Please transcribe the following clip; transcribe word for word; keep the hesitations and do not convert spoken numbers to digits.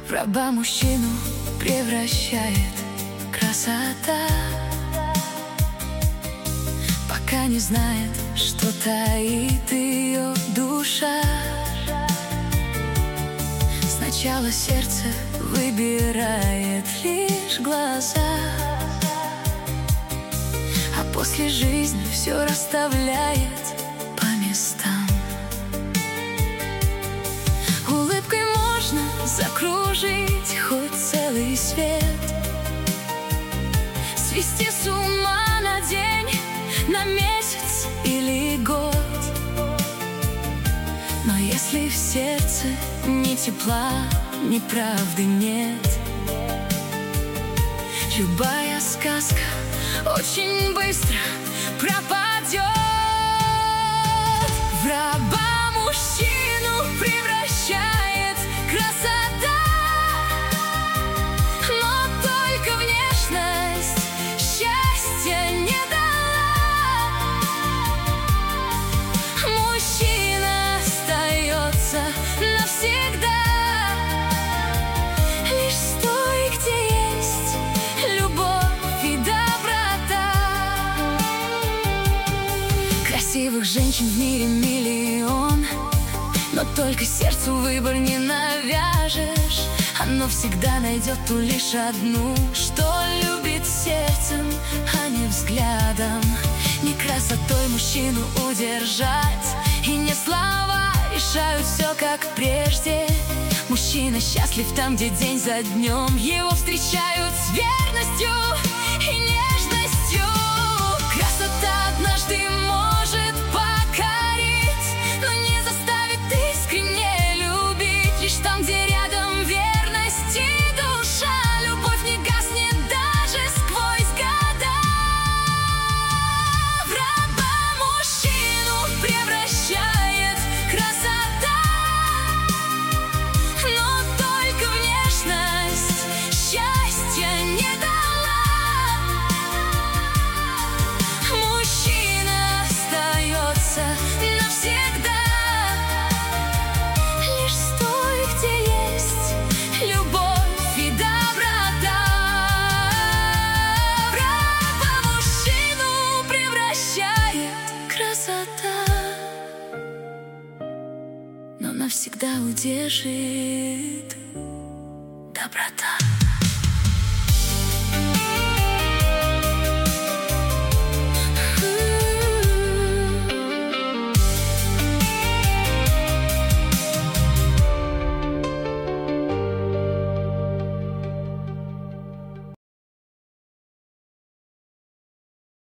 В раба мужчину превращает красота, пока не знает, что таит ее душа. Сначала сердце выбирает лишь глаза, а после жизнь все расставляет по местам. Улыбкой можно закружить хоть целый свет, свести с ума на день, на месяц или год. Но если в сердце ни тепла, ни правды нет, любая сказка очень быстро пропадет. В раба мужчину превращает красота, но только внешность счастья не дала. Мужчина остается навсегда лишь с той, где есть любовь и доброта. Красивых женщин в мире миллион, но только сердцу выбор не навяжешь. Оно всегда найдет ту лишь одну, что любит сердцем, а не взглядом. Не красотой мужчину удержать, и не слова решают все как прежде. Мужчина счастлив там, где день за днем его встречают с верностью и нежностью. Красота однажды может покорить, но не заставит искренне любить. Лишь там, где рядом верность и душа, любовь не гаснет даже сквозь года. В раба мужчину превращает красота, но только внешность счастья не дала. Мужчина остается навсегда лишь с той, где есть любовь и доброта. В раба мужчину превращает красота, но навсегда удержит доброта.